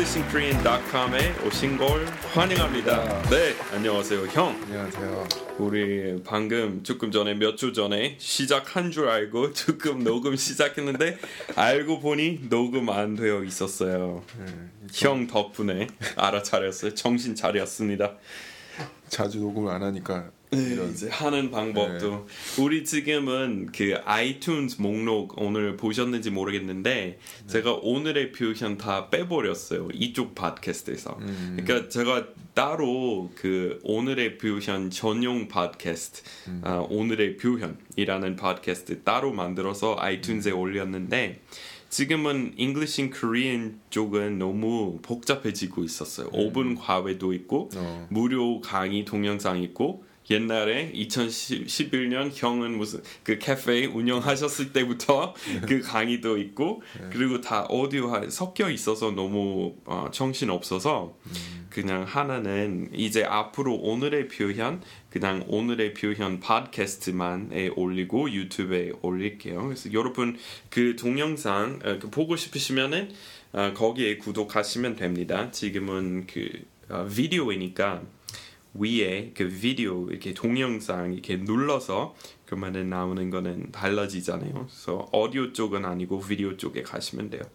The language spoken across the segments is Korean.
EnglishinKorean.com에 오신 걸 환영합니다. 네, 안녕하세요, 형. 안녕하세요. 우리 방금 조금 전에 몇 주 전에 시작한 줄 알고 조금 녹음 시작했는데 알고 보니 녹음 안 되어 있었어요. 형 덕분에 알아차렸어요. 정신 차렸습니다. 자주 녹음을 안 하니까 이런 이제 하는 방법도 우리 지금은 그 아이튠즈 목록 오늘 보셨는지 모르겠는데 제가 오늘의 표현 다 빼버렸어요. 이쪽 팟캐스트에서. 그러니까 제가 따로 그 오늘의 표현 전용 팟캐스트 오늘의 표현이라는 팟캐스트 따로 만들어서 아이튠즈에 올렸는데 지금은 English in Korean 쪽은 너무 복잡해지고 있었어요. 5분 과외도 있고 무료 강의 동영상 있고 옛날에 2011년 형은 무슨 그 카페 운영하셨을 때부터 그 강의도 있고 그리고 다 오디오 섞여 있어서 너무 정신 없어서 그냥 하나는 이제 앞으로 오늘의 표현 그냥 오늘의 표현 팟캐스트만에 올리고 유튜브에 올릴게요. 그래서 여러분 그 동영상 보고 싶으시면은 거기에 구독하시면 됩니다. 지금은 그 비디오이니까 위에 그 비디오 이렇게 동영상 이렇게 눌러서 그러면은 나오는 거는 달라지잖아요. 그래서 오디오 쪽은 아니고 비디오 쪽에 가시면 돼요.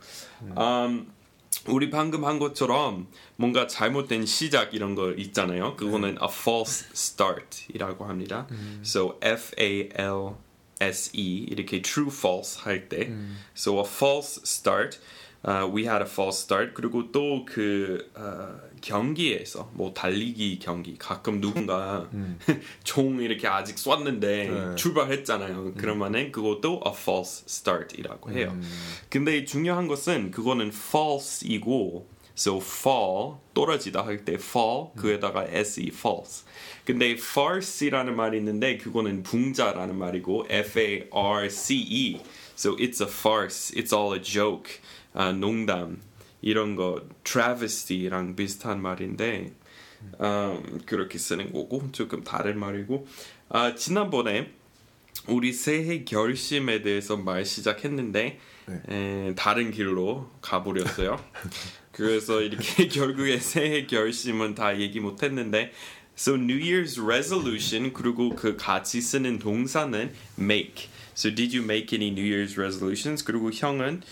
우리 방금 한 것처럼 뭔가 잘못된 시작 이런 거 있잖아요. 그거는 a false start이라고 합니다. So F-A-L-S-E 이렇게 true false 할 때 so a false start we had a false start. 그리고 또 그 경기에서 뭐 달리기 경기 가끔 누군가 총 이렇게 아직 쐈는데 출발했잖아요. 그러면은 그것도 a false start이라고 해요. 근데 중요한 것은 그거는 false이고 so fall 떨어지다 할 때 fall 그에다가 se false. 근데 farce이라는 말이 있는데 그거는 붕자라는 말이고 F-A-R-C-E so it's a farce. It's all a joke. 농담 이런 거 travesty랑 비슷한 말인데 그렇게 쓰는 거고 조금 다른 말이고 지난번에 우리 새해 결심에 대해서 말 시작했는데 다른 길로 가버렸어요. 그래서 이렇게 결국에 새해 결심은 다 얘기 못했는데 So New Year's resolution 그리고 그 같이 쓰는 동사는 make. So did you make any New Year's resolutions? 그리고 형은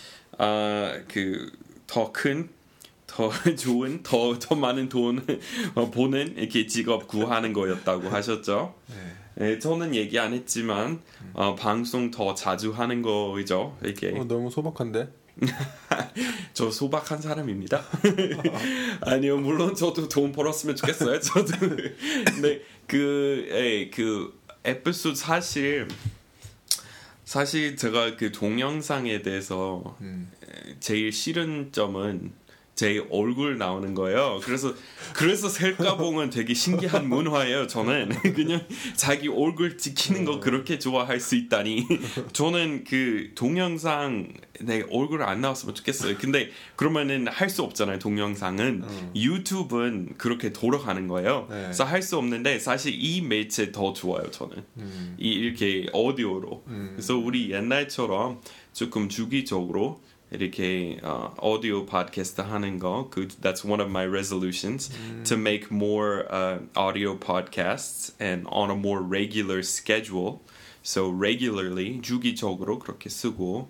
그 더 큰, 더 좋은, 더 많은 돈 보는 이렇게 직업 구하는 거였다고 하셨죠. 네, 저는 얘기 안 했지만 방송 더 자주 하는 거죠. 이렇게. 너무 소박한데? 저 소박한 사람입니다. 아니요, 물론 저도 돈 벌었으면 좋겠어요. 저도. 근데 그 에피소드 사실 제가 그 동영상에 대해서 제일 싫은 점은 제 얼굴 나오는 거예요. 그래서 셀카봉은 되게 신기한 문화예요. 저는 그냥 자기 얼굴 찍히는 거 그렇게 좋아할 수 있다니. 저는 그 동영상 내 얼굴 안 나왔으면 좋겠어요. 근데 그러면은 할 수 없잖아요. 동영상은 유튜브는 그렇게 돌아가는 거예요. 그래서 할 수 없는데 사실 이 매체 더 좋아요. 저는 이렇게 오디오로. 그래서 우리 옛날처럼 조금 주기적으로 이렇게 오디오 팟캐스트 하는 거 that's one of my resolutions to make more audio podcasts and on a more regular schedule. So regularly 주기적으로 그렇게 쓰고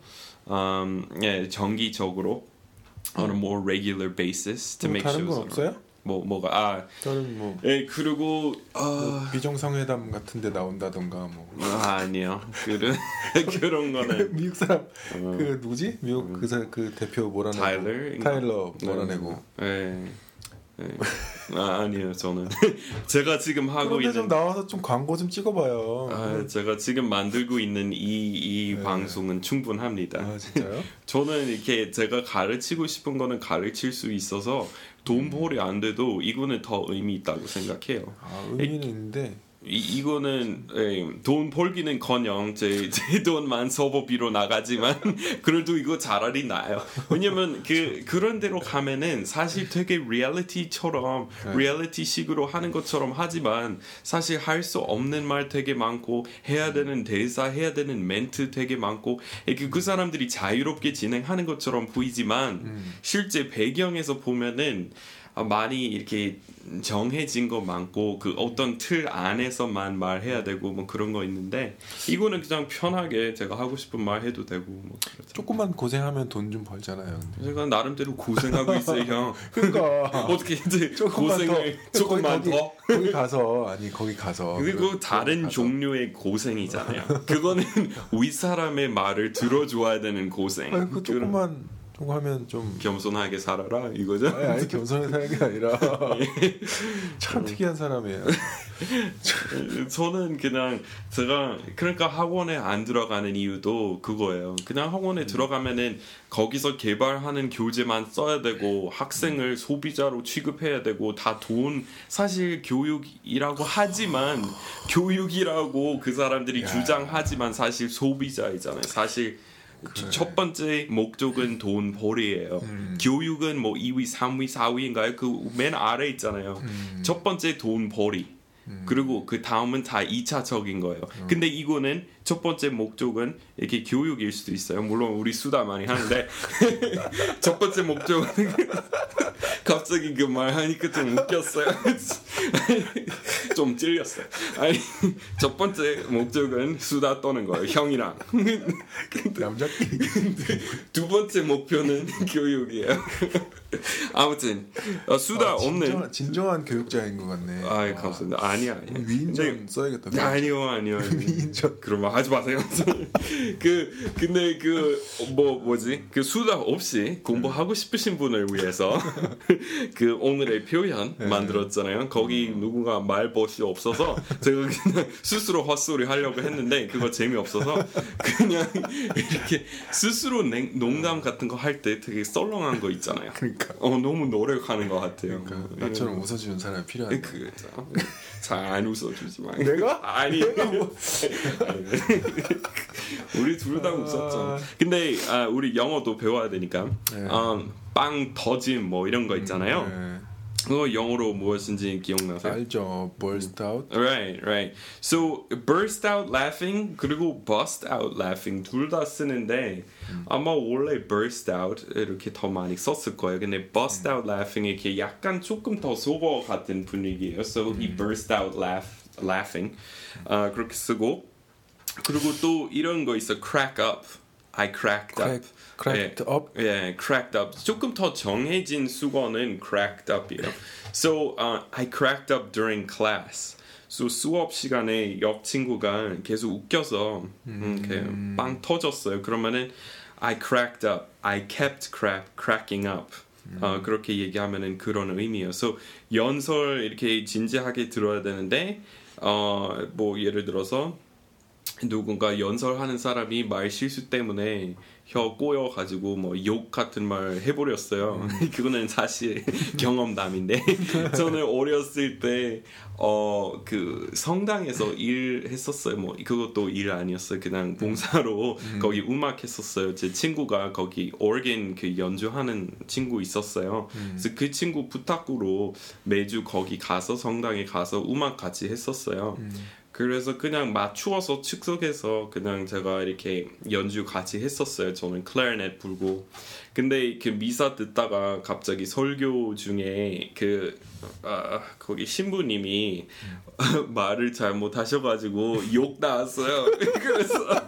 정기적으로 on a more regular basis to make 다른 sure. 건 없어요? 뭐가 다른 뭐 그리고 비정상회담 같은데 나온다던가 뭐 아니요 그런 거는 미국 사람 그 누구지 미국 그 대표 몰아내고 타일러 몰아내고 아니요 저는 제가 지금 하고 있는 좀 나와서 좀 광고 좀 찍어봐요. 제가 지금 만들고 있는 이 방송은 충분합니다. 진짜요? 저는 이렇게 제가 가르치고 싶은 거는 가르칠 수 있어서 돈 벌이 안 돼도 이거는 더 의미 있다고 생각해요. 의미는 있는데 이거는 돈 벌기는커녕 제 돈만 서버비로 나가지만 그래도 이거 차라리 나아요. 왜냐면 그런 데로 가면은 사실 되게 리얼리티처럼 리얼리티식으로 하는 것처럼 하지만 사실 할 수 없는 말 되게 많고 해야 되는 대사 해야 되는 멘트 되게 많고 그 사람들이 자유롭게 진행하는 것처럼 보이지만 실제 배경에서 보면은 많이 이렇게 정해진 거 많고 그 어떤 틀 안에서만 말해야 되고 뭐 그런 거 있는데 이거는 그냥 편하게 제가 하고 싶은 말 해도 되고 뭐 조금만 고생하면 돈 좀 벌잖아요. 제가 나름대로 고생하고 있어요, 형. 그러니까 어떻게 이제 고생을 조금만 더 거기 가서 그리고 다른 종류의 고생이잖아요. 그거는 윗사람의 말을 들어줘야 되는 고생. 아니, 그 조금만 하면 좀 겸손하게 살아라 이거죠? 아니 겸손하게 사는 게 아니라 참 특이한 사람이에요. 저는 그냥 제가 그러니까 학원에 안 들어가는 이유도 그거예요. 그냥 학원에 들어가면은 거기서 개발하는 교재만 써야 되고 학생을 소비자로 취급해야 되고 다 돈 사실 교육이라고 하지만 교육이라고 그 사람들이 주장하지만 사실 소비자이잖아요. 사실 그래. 첫 번째 목적은 돈 벌이에요. 교육은 뭐 2위, 3위, 4위인가요? 그 맨 아래 있잖아요. 첫 번째 돈 벌이. 그리고 그 다음은 다 2차적인 거예요. 근데 이거는 첫 번째 목적은 이렇게 교육일 수도 있어요. 물론 우리 수다 많이 하는데 첫 번째 목적은 갑자기 그 말 하니까 좀 웃겼어요. 좀 찔렸어요. 아니 첫 번째 목적은 수다 떠는 거예요. 형이랑. 남자끼리. 두 번째 목표는 교육이에요. 아무튼 수다 없는 진정한 교육자인 것 같네. 아 감사합니다. 아니야. 위인전 써야겠다. 아니요. 위인전. 그런 말 하지 마세요. 근데 뭐지? 그 수다 없이 공부하고 싶으신 분을 위해서 그 오늘의 표현 만들었잖아요. 거기 누군가 말벗이 없어서 제가 그냥 스스로 헛소리 하려고 했는데 그거 재미없어서 그냥 이렇게 스스로 농담 같은 거 할 때 되게 썰렁한 거 있잖아요. 그러니까 너무 노력하는 것 같아요. 그러니까 나처럼 웃어주는 사람이 필요하다. 잘 안 웃어주지만 내가? 아니 우리 둘 다 웃었죠. 근데 우리 영어도 배워야 되니까 빵 터짐 뭐 이런 거 있잖아요. 그거 영어로 무엇인지 기억나세요? 알죠. burst out. Right. So burst out laughing 그리고 bust out laughing 둘 다 쓰는데 아마 원래 burst out 이렇게 더 많이 썼을 거예요. 근데 bust out laughing 이렇게 약간 조금 더 속어 같은 분위기예요. So he burst out laughing 그렇게 쓰고 그리고 또 이런 거 있어. crack up. I cracked up. Cracked up? 예, cracked up. 조금 더 정해진 수거는 cracked up이에요. So, I cracked up during class. So, 수업 시간에 옆 친구가 계속 웃겨서 이렇게 빵 터졌어요. 그러면은 I cracked up. I kept cracking up. 그렇게 얘기하면은 그런 의미예요. So, 연설 이렇게 진지하게 들어야 되는데 뭐 예를 들어서 누군가 연설하는 사람이 말 실수 때문에 혀 꼬여가지고 뭐 욕 같은 말 해버렸어요. 그거는 사실 경험담인데 저는 어렸을 때 그 성당에서 일했었어요. 뭐 그것도 일 아니었어요. 그냥 봉사로 거기 음악 했었어요. 제 친구가 거기 organ 그 연주하는 친구 있었어요. 그래서 그 친구 부탁으로 매주 거기 가서 성당에 가서 음악 같이 했었어요. 그래서 그냥 맞추어서 즉석에서 그냥 제가 이렇게 연주 같이 했었어요. 저는 클래리넷 불고. 근데 그 미사 듣다가 갑자기 설교 중에 거기 신부님이 말을 잘못하셔가지고 욕 나왔어요. 그래서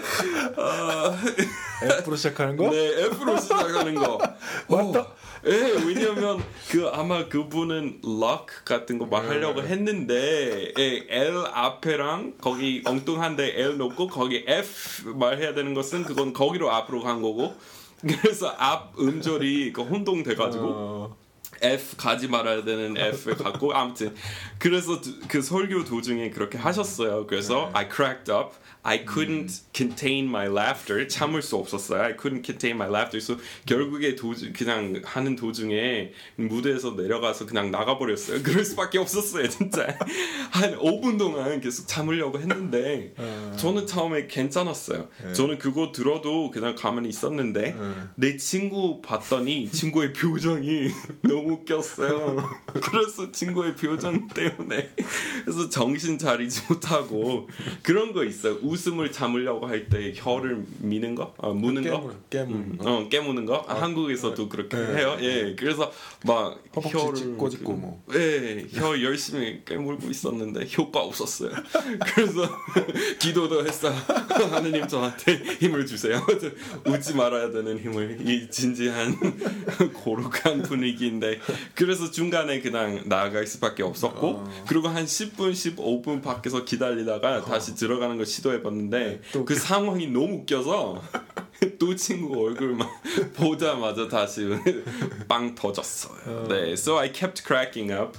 F로 시작하는 거? 네, F로 시작하는 거. 맞다. 예, 왜냐면 아마 그분은 luck 같은 거 말하려고 했는데 L 앞에랑 거기 엉뚱한데 L 놓고 거기 F 말해야 되는 것은 그건 거기로 앞으로 간 거고 그래서 앞 음절이 혼동돼가지고 F 가지 말아야 되는 F를 갖고 아무튼 그래서 그 설교 도중에 그렇게 하셨어요. 그래서 I cracked up. I couldn't contain my laughter. 참을 수 없었어요. I couldn't contain my laughter. 그래서 결국에 그냥 하는 도중에 무대에서 내려가서 그냥 나가버렸어요. 그럴 수밖에 없었어요. 진짜 한 5분 동안 계속 참으려고 했는데 저는 처음에 괜찮았어요. 저는 그거 들어도 그냥 가만히 있었는데 내 친구 봤더니 친구의 표정이 너무 웃겼어요. 그래서 친구의 표정 때문에 그래서 정신 차리지 못하고 그런 거 있어요. 웃음을 참으려고 할 때 혀를 미는 거, 무는 거, 깨무는 거. 한국에서도 그렇게 해요. 예, 그래서 막 혀를 꼬집고 뭐, 예, 혀 열심히 깨물고 있었는데 효과 없었어요. 그래서 기도도 했어. 하느님 저한테 힘을 주세요. 웃지 말아야 되는 힘을 이 진지한 고룩한 분위기인데 그래서 중간에 그냥 나아갈 수밖에 없었고 그리고 한 10분, 15분 밖에서 기다리다가 다시 들어가는 걸 시도해봤는데 그 상황이 너무 웃겨서 또 친구 얼굴만 보자마자 다시 빵 터졌어요. 네, so I kept cracking up.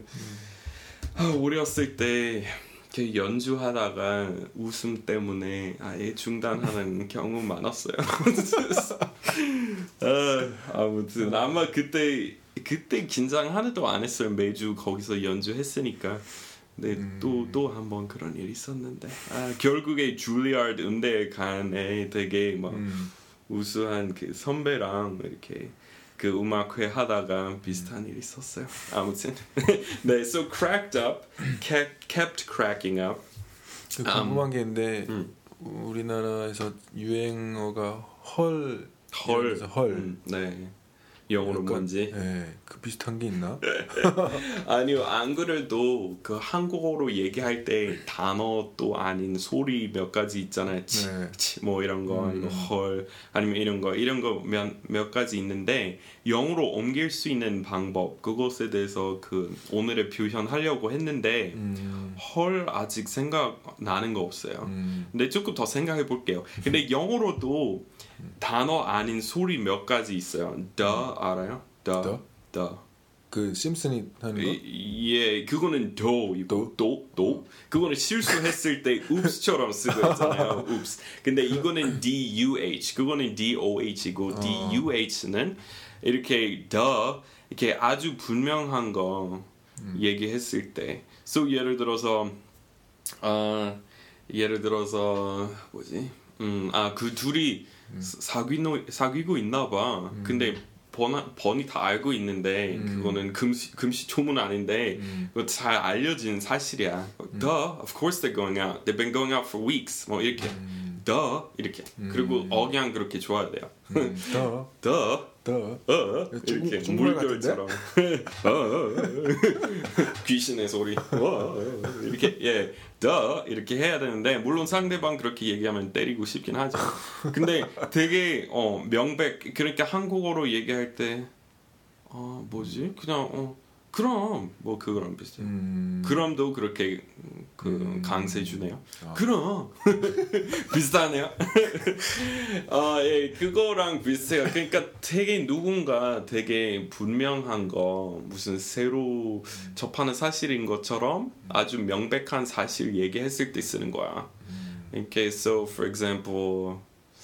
어렸을 때 연주하다가 웃음 때문에 아예 중단하는 경우 많았어요. 아무튼 아마 그때 긴장 하나도 안 했어요. 매주 거기서 연주했으니까. 네, 또 한 번 그런 일이 있었는데 결국에 줄리아드 음대에 간 애 되게 막 우수한 그 선배랑 이렇게 그 음악회 하다가 비슷한 일이 있었어요. 아무튼 네, so cracked up, kept cracking up. 궁금한 게 있는데 우리나라에서 유행어가 헐. 네. 영어로 뭔지? 네, 그 비슷한 게 있나? 아니요, 안 그래도 그 한국어로 얘기할 때 단어도 아닌 소리 몇 가지 있잖아요. 뭐 이런 거 아니면 헐 아니면 이런 거 몇 가지 있는데 영어로 옮길 수 있는 방법 그것에 대해서 그 오늘의 표현하려고 했는데 헐 아직 생각 나는 거 없어요. 근데 조금 더 생각해 볼게요. 근데 영어로도 단어 아닌 소리 몇 가지 있어요. The 알아요? The. 그 심슨이 하는 거? 예, 그거는 do이고 도. 그거는 실수했을 때 oops처럼 쓰고 있잖아요. oops. 근데 이거는 duh. 그거는 doh이고 duh는 이렇게 이렇게 아주 분명한 거 얘기했을 때. So 예를 들어서 뭐지? 그 둘이 사귀고 있나 봐. 근데 번이 다 알고 있는데 그거는 금시초문 아닌데 그거 잘 알려진 사실이야. Duh, of course they're going out. They've been going out for weeks. 뭐 이렇게. Duh 이렇게. 그리고 억양 그렇게 좋아야 돼요. Duh. 이렇게 물결처럼 귀신의 소리 이렇게 이렇게 해야 되는데 물론 상대방 그렇게 얘기하면 때리고 싶긴 하죠. 근데 되게 그러니까 한국어로 얘기할 때 뭐지 그냥 그럼 뭐 그거랑 비슷해요. 그럼도 그렇게 강세 주네요. 그럼 비슷하네요. 예, 그거랑 비슷해요. 그러니까 되게 누군가 되게 분명한 거 무슨 새로 접하는 사실인 것처럼 아주 명백한 사실 얘기했을 때 쓰는 거야. 이렇게 so for example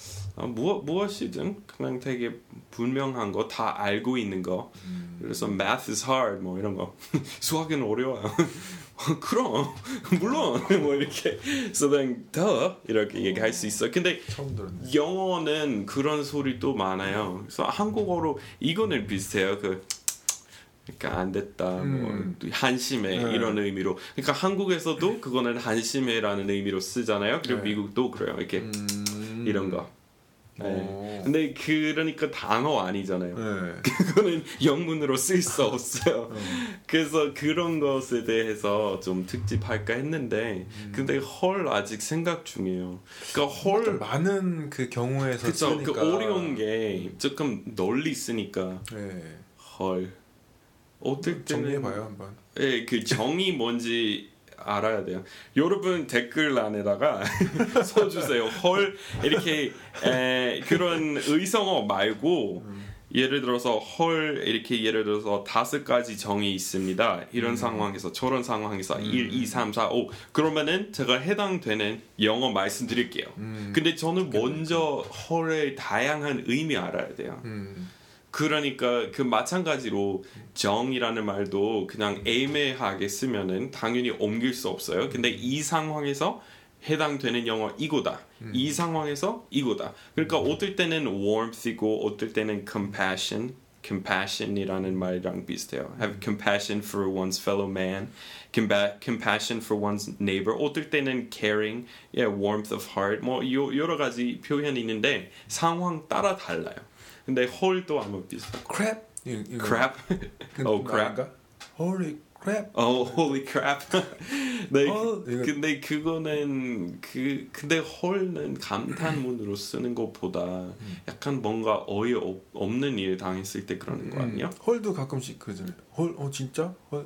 무엇이든 그냥 되게 분명한 거 다 알고 있는 거. 그래서 math is hard 뭐 이런 거. 수학은 어려워요. 그럼 물론 뭐 이렇게 so then duh 이렇게 얘기할 수 있어. 근데 영어는 그런 소리도 많아요. 그래서 한국어로 이거는 비슷해요. 그러니까 안 됐다 뭐 한심해 이런 의미로. 그러니까 한국에서도 그거는 한심해라는 의미로 쓰잖아요. 그리고 미국도 그래요. 이렇게 이런 거. 네. 근데 그러니까 단어 아니잖아요. 그거는 영문으로 쓸 수 없어요. 그래서 그런 것에 대해서 좀 특집할까 했는데 근데 헐 아직 생각 중이에요. 그러니까 헐 많은 그 경우에서 그쵸, 쓰니까 그 어려운 게 조금 널리 쓰니까 헐 어떨 때는 정리해봐요 한번. 예, 그 정이 뭔지 알아야 돼요. 여러분 댓글란에다가 써주세요. 헐 이렇게 그런 의성어 말고 예를 들어서 헐 이렇게 예를 들어서 5가지 정이 있습니다. 이런 상황에서 저런 상황에서 1, 2, 3, 4, 5 그러면은 제가 해당되는 영어 말씀드릴게요. 근데 저는 먼저 헐의 다양한 의미 알아야 돼요. 그러니까 그 마찬가지로 정이라는 말도 그냥 애매하게 쓰면은 당연히 옮길 수 없어요. 근데 이 상황에서 해당되는 영어 이거다. 이 상황에서 이거다. 그러니까 어떨 때는 warmth이고 어떨 때는 compassion이라는 말이랑 비슷해요. Have compassion for one's fellow man. compassion for one's neighbor. 어떨 때는 caring, warmth of heart. 뭐 여러 가지 표현이 있는데 상황 따라 달라요. 근데 홀도 아마 비슷해요. crap. crap. crap. Holy crap. holy crap. 네, 근데 그거는 근데 홀은 감탄문으로 쓰는 것보다 약간 뭔가 어이없는 일 당했을 때 그러는 거 아니야? 홀도 가끔씩 그러잖아요. 홀, 진짜? 홀.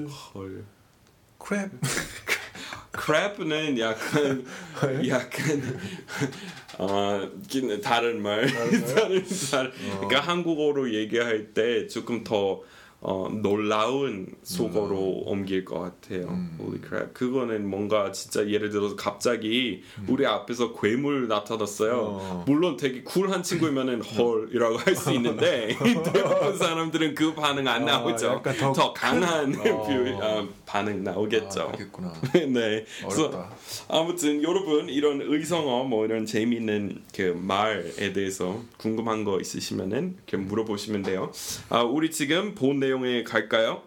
crap. crap는 약간 다른 말. 그러니까 한국어로 얘기할 때 조금 더 놀라운 속어로 옮길 것 같아요. Holy crap. 그거는 뭔가 진짜 예를 들어서 갑자기 우리 앞에서 괴물 나타났어요. 물론 되게 쿨한 친구이면은 헐이라고 할 수 있는데 대부분 사람들은 그 반응 안 나오죠. 더 강한 반응 나오겠죠. 그렇겠구나. 네. 그래서 아무튼 여러분 이런 의성어 뭐 이런 재미있는 그 말에 대해서 궁금한 거 있으시면은 이렇게 물어보시면 돼요. 우리 지금 본 내용에 갈까요?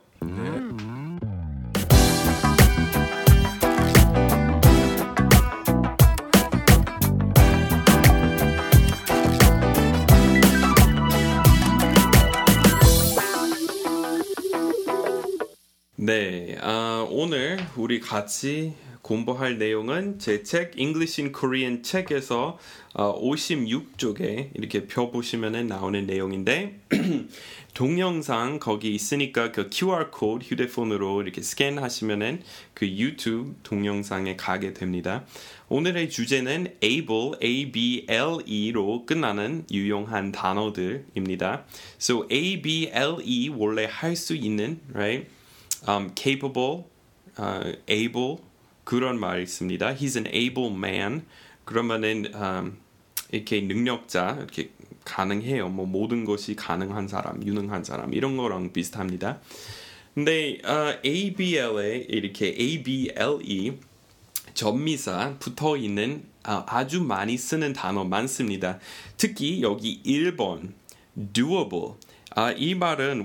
네, 오늘 우리 같이 공부할 내용은 제 책 English in Korean 책에서 56쪽에 이렇게 펴보시면 나오는 내용인데 동영상 거기 있으니까 그 QR 코드 휴대폰으로 이렇게 스캔하시면은 그 유튜브 동영상에 가게 됩니다. 오늘의 주제는 able, A-B-L-E로 끝나는 유용한 단어들입니다. So A-B-L-E 원래 할 수 있는, right? capable, able 그런 말이 있습니다. He's an able man. 그러면은 이렇게 능력자 이렇게 가능해요. 뭐 모든 것이 가능한 사람, 유능한 사람 이런 거랑 비슷합니다. 근데 ABL에 이렇게 ABLE 접미사 붙어 있는 아주 많이 쓰는 단어 많습니다. 특히 여기 1번 doable. 이 말은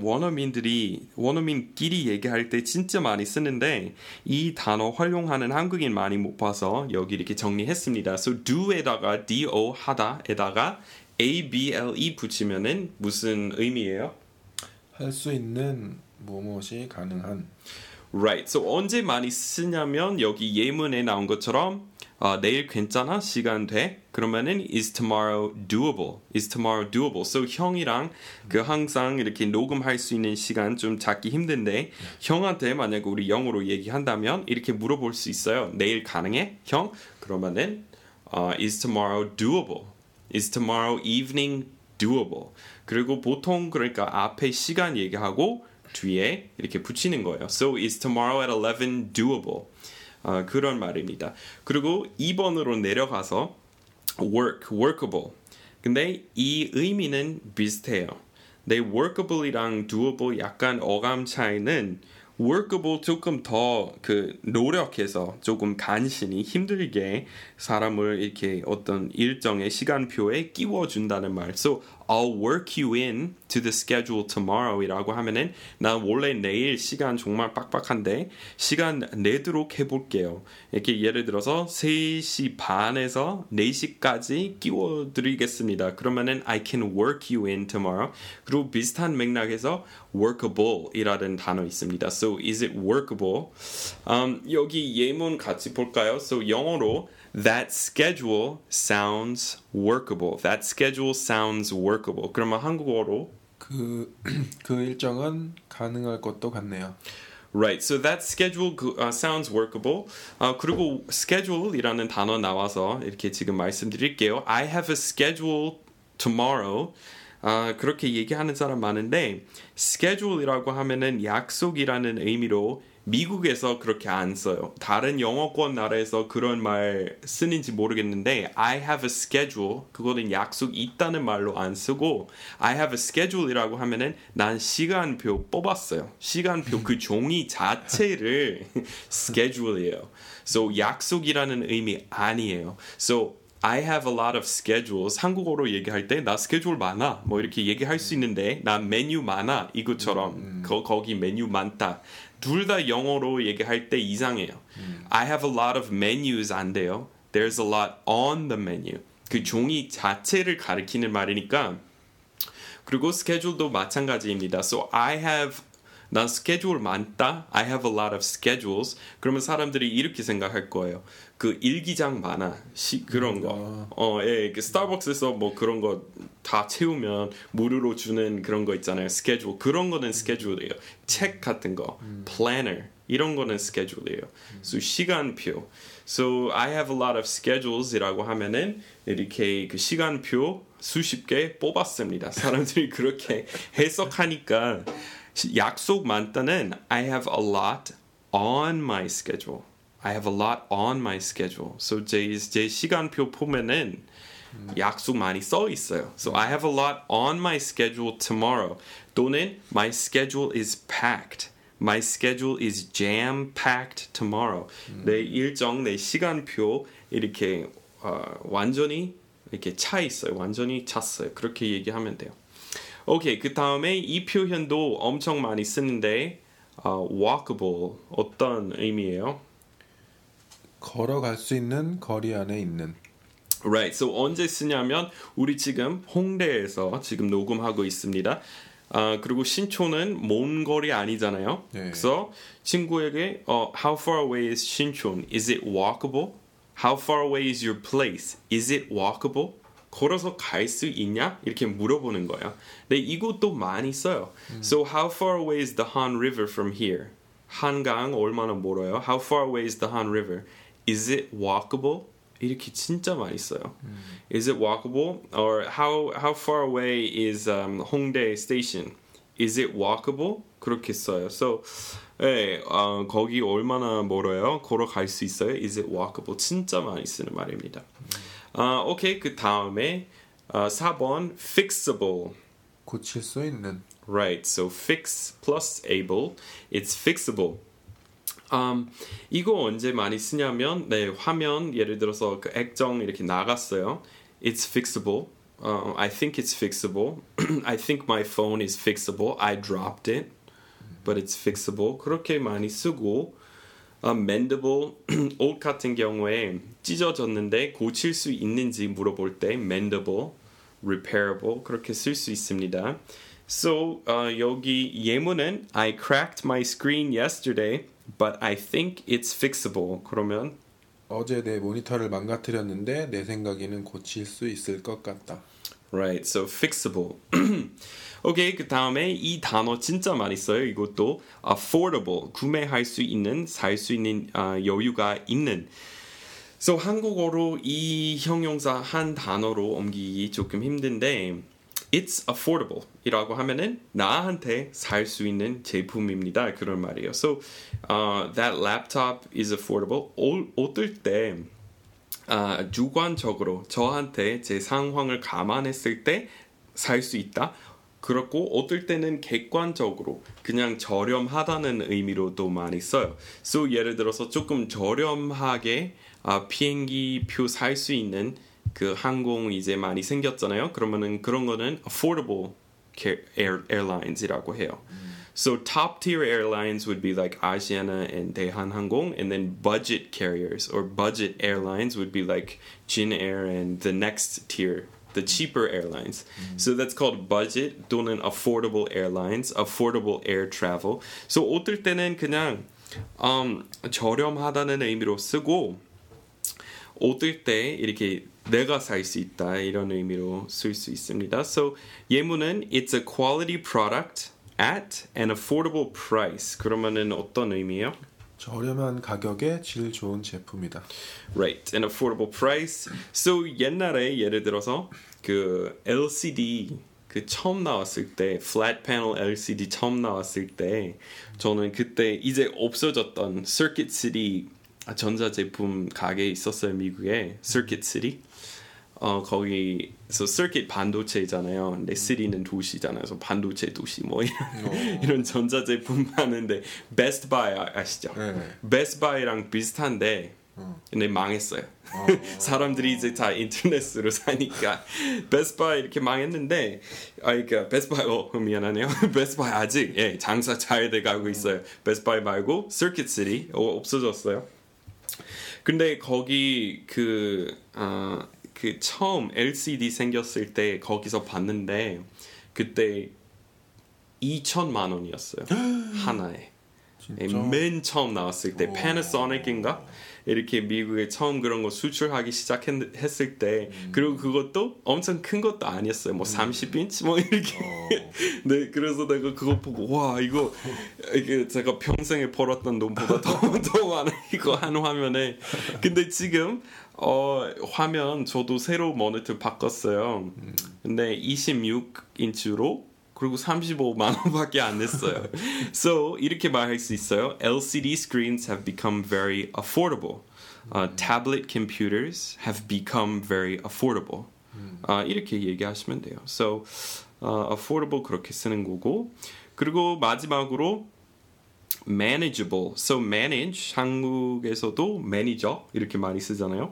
원어민끼리 얘기할 때 진짜 많이 쓰는데 이 단어 활용하는 한국인 많이 못 봐서 여기 이렇게 정리했습니다. So do에다가 do 하다에다가 able 붙이면은 무슨 의미예요? 할 수 있는 무엇이 가능한. Right. So 언제 많이 쓰냐면 여기 예문에 나온 것처럼 내일 괜찮아? 시간 돼? 그러면은 is tomorrow doable? Is tomorrow doable? So 형이랑 그 항상 이렇게 녹음할 수 있는 시간 좀 잡기 힘든데 형한테 만약 우리 영어로 얘기한다면 이렇게 물어볼 수 있어요. 내일 가능해? 형? 그러면은 is tomorrow doable? Is tomorrow evening doable? 그리고 보통 그러니까 앞에 시간 얘기하고 뒤에 이렇게 붙이는 거예요. So is tomorrow at 11 doable? 그런 말입니다. 그리고 2번으로 내려가서 workable. 근데 이 의미는 비슷해요. 근데 workable이랑 doable 약간 어감 차이는 workable 조금 더 그 노력해서 조금 간신히 힘들게 사람을 이렇게 어떤 일정의 시간표에 끼워준다는 말. So I'll work you in to the schedule tomorrow 이라고 하면은 난 원래 내일 시간 정말 빡빡한데 시간 내도록 해볼게요. 이렇게 예를 들어서 3시 반에서 4시까지 끼워드리겠습니다. 그러면은 I can work you in tomorrow. 그리고 비슷한 맥락에서 workable 이라는 단어 있습니다. So is it workable? 여기 예문 같이 볼까요? So 영어로 That schedule sounds workable. That schedule sounds workable. 그러면 한국어로 그 일정은 가능할 것도 같네요. Right. So that schedule sounds workable. 그리고 schedule이라는 단어 나와서 이렇게 지금 말씀드릴게요. I have a schedule tomorrow. 그렇게 얘기하는 사람 많은데 schedule이라고 하면은 약속이라는 의미로 미국에서 그렇게 안 써요. 다른 영어권 나라에서 그런 말 쓰는지 모르겠는데 I have a schedule 그거는 약속 있다는 말로 안 쓰고 I have a schedule이라고 하면은 난 시간표 뽑았어요. 시간표 그 종이 자체를 schedule이에요. So 약속이라는 의미 아니에요. So I have a lot of schedules. 한국어로 얘기할 때 나 스케줄 많아. 뭐 이렇게 얘기할 수 있는데 나 메뉴 많아. 이것처럼 거기 메뉴 많다. 둘 다 영어로 얘기할 때 이상해요. I have a lot of menus 안 돼요. There's a lot on the menu. 그 종이 자체를 가리키는 말이니까. 그리고 스케줄도 마찬가지입니다. So 난 스케줄 많다. I have a lot of schedules. 그러면 사람들이 이렇게 생각할 거예요. 그 일기장 많아. 그런 거. 예, 그 스타벅스에서 뭐 그런 거 다 채우면 무료로 주는 그런 거 있잖아요. 스케줄. 그런 거는 스케줄이에요. 책 같은 거. planner. 이런 거는 스케줄이에요. So 시간표. So I have a lot of schedules이라고 하면은 이렇게 그 시간표 수십 개 뽑았습니다. 사람들이 그렇게 해석하니까 약속 많다는 I have a lot on my schedule. I have a lot on my schedule. So 제 시간표 보면은 약속 많이 써 있어요. So I have a lot on my schedule tomorrow. 또는 my schedule is packed. My schedule is jam-packed tomorrow. 내 일정, 내 시간표 이렇게 완전히 이렇게 차 있어요. 완전히 찼어요. 그렇게 얘기하면 돼요. 오케이, 그 다음에 이 표현도 엄청 많이 쓰는데 walkable 어떤 의미예요? 걸어갈 수 있는 거리 안에 있는. Right. So 언제 쓰냐면 우리 지금 홍대에서 지금 녹음하고 있습니다. 그리고 신촌은 먼 거리 아니잖아요. 네. 그래서 친구에게 How far away is 신촌? Is it walkable? How far away is your place? Is it walkable? 걸어서 갈 수 있냐? 이렇게 물어보는 거예요. 근데 이것도 많이 써요. So how far away is the Han River from here? 한강 얼마나 멀어요? How far away is the Han River? Is it walkable? 이렇게 진짜 많이 써요. Is it walkable? Or how far away is Hongdae Station? Is it walkable? 그렇게 써요. So 네, 거기 얼마나 멀어요? 걸어갈 수 있어요? Is it walkable? 진짜 많이 쓰는 말입니다. 오케이, 그 다음에 4번 fixable. 고칠 수 있는. Right, so fix plus able, it's fixable. 이거 언제 많이 쓰냐면 네, 화면 예를 들어서 그 액정 이렇게 나갔어요. It's fixable. I think it's fixable. I think my phone is fixable. I dropped it, but it's fixable. 그렇게 많이 쓰고 mendable 옷 같은 경우에 찢어졌는데 고칠 수 있는지 물어볼 때 mendable, repairable 그렇게 쓸 수 있습니다. So 여기 예문은 I cracked my screen yesterday, but I think it's fixable. 그러면 어제 내 모니터를 망가뜨렸는데 내 생각에는 고칠 수 있을 것 같다. Right, so fixable. 오케이, 그 다음에 이 단어 진짜 많이 써요. 이것도 affordable, 구매할 수 있는, 살 수 있는 여유가 있는. So 한국어로 이 형용사 한 단어로 옮기기 조금 힘든데 It's affordable 이라고 하면은 나한테 살 수 있는 제품입니다. 그런 말이에요. So that laptop is affordable. 어떨 때 주관적으로 저한테 제 상황을 감안했을 때 살 수 있다. 그렇고 어떨 때는 객관적으로 그냥 저렴하다는 의미로도 많이 써요. So 예를 들어서 조금 저렴하게 비행기 표 살 수 있는 그 항공 이제 많이 생겼잖아요. 그러면은 그런 거는 affordable airlines이라고 해요. So top tier airlines would be like Asiana and 대한항공, and then budget carriers or budget airlines would be like Jin Air and the next tier, the cheaper airlines. So that's called budget 또는 affordable airlines, affordable air travel. So 어떨 때는 그냥 저렴하다는 의미로 쓰고 어떨 때 이렇게 내가 살 수 있다 이런 의미로 쓸 수 있습니다. So 예문은 It's a quality product at an affordable price. 그러면은 어떤 의미예요? 저렴한 가격에 질 좋은 제품이다. Right, an affordable price. So 옛날에 예를 들어서 그 LCD 그 처음 나왔을 때 flat panel LCD 처음 나왔을 때 저는 그때 이제 없어졌던 Circuit City 전자제품 가게에 있었어요. 미국에 Circuit City. 거기서 Circuit 반도체잖아요. 근데 City는 도시잖아요. 그래서 반도체 도시 뭐 이런 전자제품 하는데 Best Buy 아시죠? 네. Best Buy랑 비슷한데 근데 망했어요. 사람들이 이제 다 인터넷으로 사니까 Best Buy 이렇게 망했는데 그러니까 Best Buy 미안하네요. Best Buy 아직 장사 잘 돼가고 있어요. Best Buy 말고 Circuit City 없어졌어요. 근데 거기 그 처음 LCD 생겼을 때 거기서 봤는데 그때 2천만 원이었어요. 하나에. 맨 처음 나왔을 때 Panasonic인가? 이렇게 미국에 처음 그런 거 수출하기 시작했을 때 그리고 그것도 엄청 큰 것도 아니었어요. 뭐 30인치 뭐 이렇게. 네, 그래서 내가 그거 보고 와 이거 이게 제가 평생에 벌었던 돈보다 더 많아 이거 한 화면에. 근데 지금 화면 저도 새로 모니터 바꿨어요. 근데 26인치로 그리고 35만 원밖에 안 냈어요. So 이렇게 말할 수 있어요. LCD screens have become very affordable. Tablet computers have become very affordable. 이렇게 얘기하시면 돼요. So affordable 그렇게 쓰는 거고 그리고 마지막으로 manageable. So manage 한국에서도 매니저 이렇게 많이 쓰잖아요.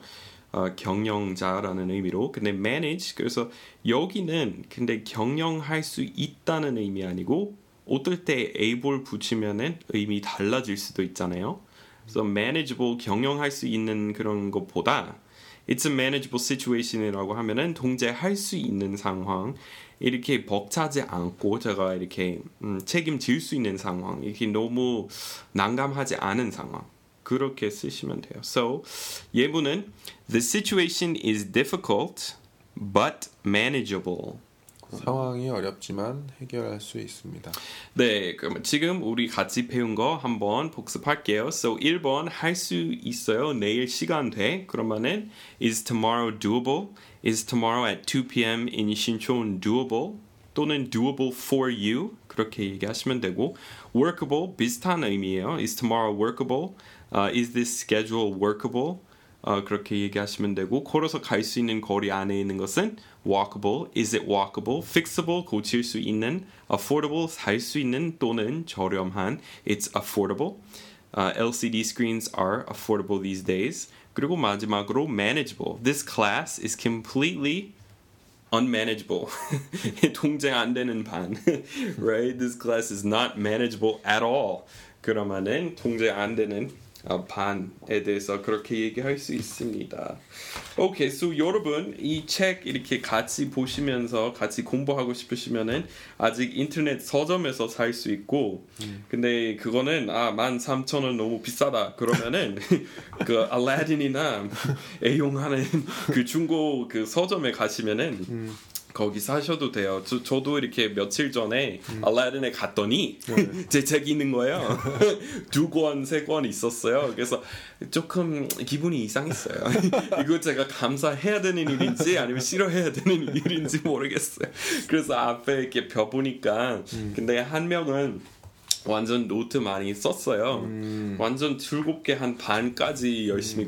경영자라는 의미로. 근데 manage 그래서 여기는 근데 경영할 수 있다는 의미 아니고 어떨 때 able 붙이면은 의미 달라질 수도 있잖아요. 그래서 manageable 경영할 수 있는 그런 것보다 it's a manageable situation이라고 하면은 통제할 수 있는 상황. 이렇게 벅차지 않고 제가 이렇게 책임질 수 있는 상황. 이렇게 너무 난감하지 않은 상황. 그렇게 쓰시면 돼요. So 예문은 The situation is difficult but manageable. 상황이 어렵지만 해결할 수 있습니다. 네, 그럼 지금 우리 같이 배운 거 한번 복습할게요. So 1번 할 수 있어요. 내일 시간 돼. 그러면은 Is tomorrow doable? Is tomorrow at 2 p.m. in 신촌 doable? 또는 doable for you? 그렇게 얘기하시면 되고 workable 비슷한 의미예요. Is tomorrow workable? Is this schedule workable? 그렇게 얘기하시면 되고 걸어서 갈 수 있는 거리 안에 있는 것은 walkable, is it walkable, fixable, 고칠 수 있는, affordable, 살 수 있는 또는 저렴한, it's affordable. LCD screens are affordable these days. 그리고 마지막으로 manageable. This class is completely unmanageable. 통제 안 되는 반. Right? This class is not manageable at all. 그러면은 통제 안 되는 반에 대해서 그렇게 얘기할 수 있습니다. 오케이, so 여러분 이 책 이렇게 같이 보시면서 같이 공부하고 싶으시면은 아직 인터넷 서점에서 살 수 있고, 근데 그거는 13,000원 너무 비싸다 그러면은 그 알라딘이나 애용하는 그 중고 그 서점에 가시면은 거기 사셔도 돼요. 저도 이렇게 며칠 전에 알라딘에 갔더니 제 책이 있는 거예요. 2권, 3권 있었어요. 그래서 조금 기분이 이상했어요. 이거 제가 감사해야 되는 일인지 아니면 싫어해야 되는 일인지 모르겠어요. 그래서 앞에 이렇게 펴보니까 근데 한 명은 완전 노트 많이 썼어요. 완전 7개 한 반까지 열심히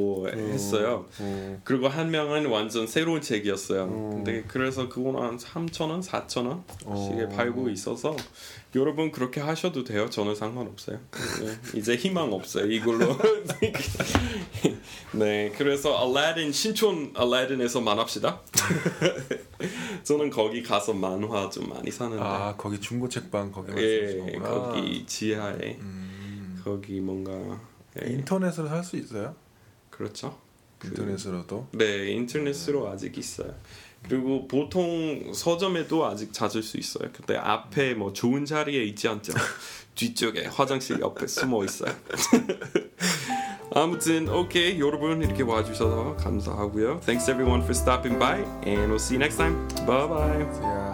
공부했어요. 그리고 한 명은 완전 새로운 책이었어요. 근데 그래서 그건 한 3,000원, 4,000원씩에 팔고 있어서 여러분 그렇게 하셔도 돼요. 저는 상관없어요. 이제 희망 없어요. 이걸로. 네, 그래서 알라딘 신촌 알라딘에서만 합시다. 저는 거기 가서 만화 좀 많이 사는데. 거기 중고 책방 거기 말씀하시는 거구나. 거기 지하에 거기 뭔가 인터넷으로 살 수 있어요? 그렇죠. 인터넷으로도? 네, 인터넷으로 아직 있어요. 그리고 보통 서점에도 아직 찾을 수 있어요. 근데 앞에 뭐 좋은 자리에 있지 않죠. 뒤쪽에 화장실 옆에 숨어 있어요. 아무튼 오케이, 여러분 이렇게 와주셔서 감사하고요. Thanks everyone for stopping by and we'll see you next time. Bye bye.